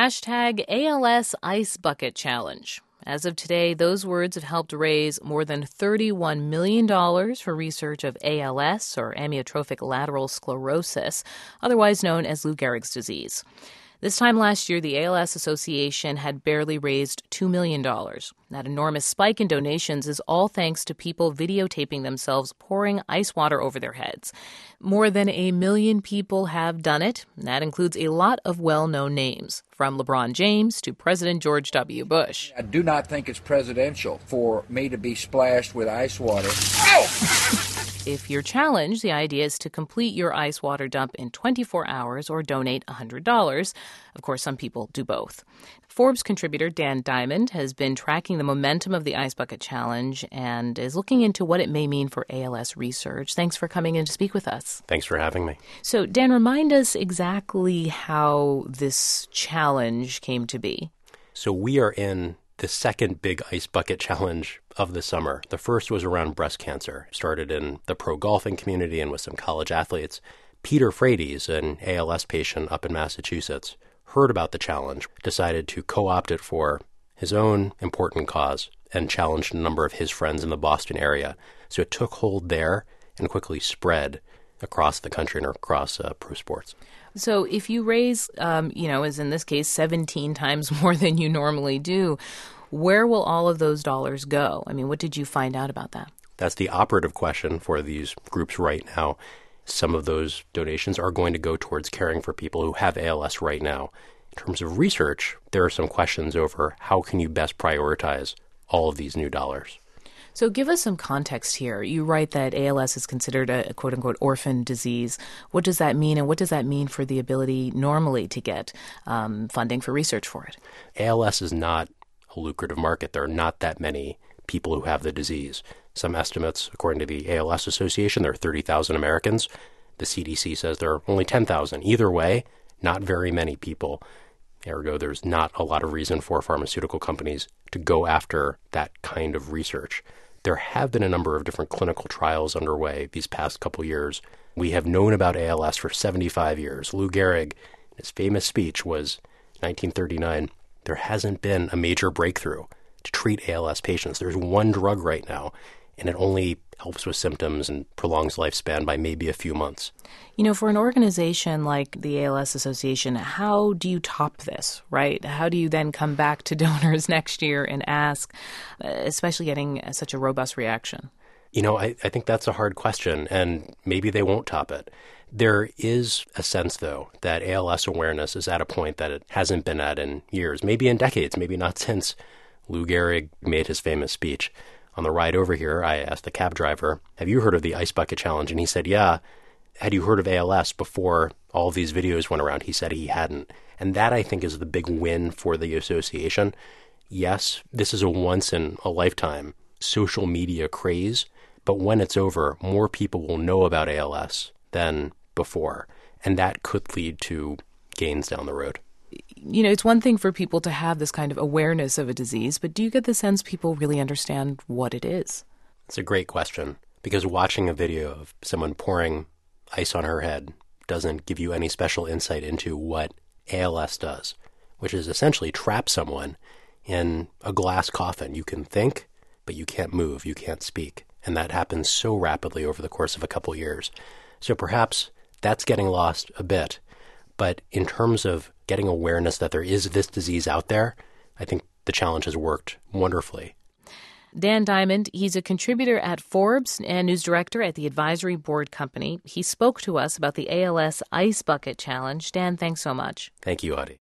Hashtag ALS Ice Bucket Challenge. As of today, those words have helped raise more than $31 million for research of ALS, or amyotrophic lateral sclerosis, otherwise known as Lou Gehrig's disease. This time last year, the ALS Association had barely raised $2 million. That enormous spike in donations is all thanks to people videotaping themselves pouring ice water over their heads. More than 1 million people have done it. That includes a lot of well-known names, from LeBron James to President George W. Bush. I do not think it's presidential for me to be splashed with ice water. Ow! If you're challenged, the idea is to complete your ice water dump in 24 hours or donate $100. Of course, some people do both. Forbes contributor Dan Diamond has been tracking the momentum of the Ice Bucket Challenge and is looking into what it may mean for ALS research. Thanks for coming in to speak with us. Thanks for having me. So, Dan, remind us exactly how this challenge came to be. So we are in the second big Ice Bucket Challenge of the summer. The first was around breast cancer. Started in the pro golfing community and with some college athletes. Peter Frates, an ALS patient up in Massachusetts, heard about the challenge, decided to co-opt it for his own important cause, and challenged a number of his friends in the Boston area. So it took hold there and quickly spread across the country and across pro sports. So if you raise, as in this case, 17 times more than you normally do, where will all of those dollars go? I mean, what did you find out about that? That's the operative question for these groups right now. Some of those donations are going to go towards caring for people who have ALS right now. In terms of research, there are some questions over how can you best prioritize all of these new dollars. So give us some context here. You write that ALS is considered a quote-unquote orphan disease. What does that mean, and what does that mean for the ability normally to get funding for research for it? ALS is not a lucrative market. There are not that many people who have the disease. Some estimates, according to the ALS Association, there are 30,000 Americans. The CDC says there are only 10,000. Either way, not very many people. Ergo, there's not a lot of reason for pharmaceutical companies to go after that kind of research. There have been a number of different clinical trials underway these past couple years. We have known about ALS for 75 years. Lou Gehrig, his famous speech was 1939, there hasn't been a major breakthrough to treat ALS patients. There's one drug right now, and it only helps with symptoms and prolongs lifespan by maybe a few months. You know, for an organization like the ALS Association, how do you top this, right? How do you then come back to donors next year and ask, especially getting such a robust reaction? You know, I think that's a hard question, and maybe they won't top it. There is a sense, though, that ALS awareness is at a point that it hasn't been at in years, maybe in decades, maybe not since Lou Gehrig made his famous speech. On the ride over here, I asked the cab driver, have you heard of the Ice Bucket Challenge? And he said, yeah. Had you heard of ALS before all of these videos went around? He said he hadn't. And that, I think, is the big win for the association. Yes, this is a once-in-a-lifetime social media craze, but when it's over, more people will know about ALS than before. And that could lead to gains down the road. You know, it's one thing for people to have this kind of awareness of a disease, but do you get the sense people really understand what it is? It's a great question, because watching a video of someone pouring ice on her head doesn't give you any special insight into what ALS does, which is essentially trap someone in a glass coffin. You can think, but you can't move, you can't speak. And that happens so rapidly over the course of a couple years. So perhaps that's getting lost a bit. But in terms of getting awareness that there is this disease out there, I think the challenge has worked wonderfully. Dan Diamond, he's a contributor at Forbes and news director at the Advisory Board Company. He spoke to us about the ALS Ice Bucket Challenge. Dan, thanks so much. Thank you, Audie.